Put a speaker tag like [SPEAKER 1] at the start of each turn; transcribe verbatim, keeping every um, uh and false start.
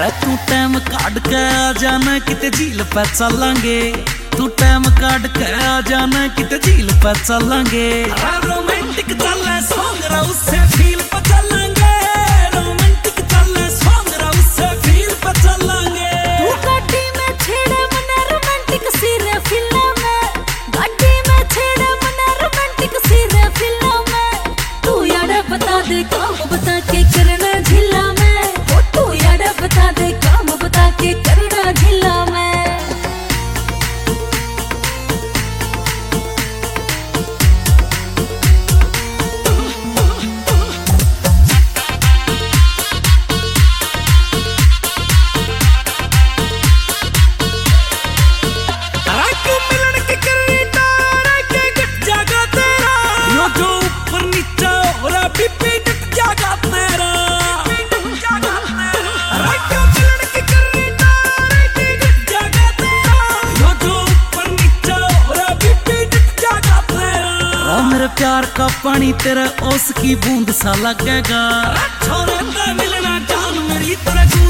[SPEAKER 1] रे तू टाइम काट के आ जाना किते झील पे चलांगे, तू टाइम काट के आ जाना किते झील पे चलांगे। रोमांटिक चले सॉन्ग रा उससे फील पे चलांगे, रोमांटिक चले सॉन्ग रा उससे फील पे चलांगे।
[SPEAKER 2] तू गाड़ी में छेड़े मने रोमांटिक सीरे फिल्म में, गाड़ी में छेड़े मने रोमांटिक सीरे फिल्म में। तू यार बता दे काम बता के करना झीला में, तू यार बता दे काम बता के करना झीला में।
[SPEAKER 1] मेरे प्यार का पानी तेरे ओस की बूंद सा लगेगा, छोरे मिलना जान मेरी तरह।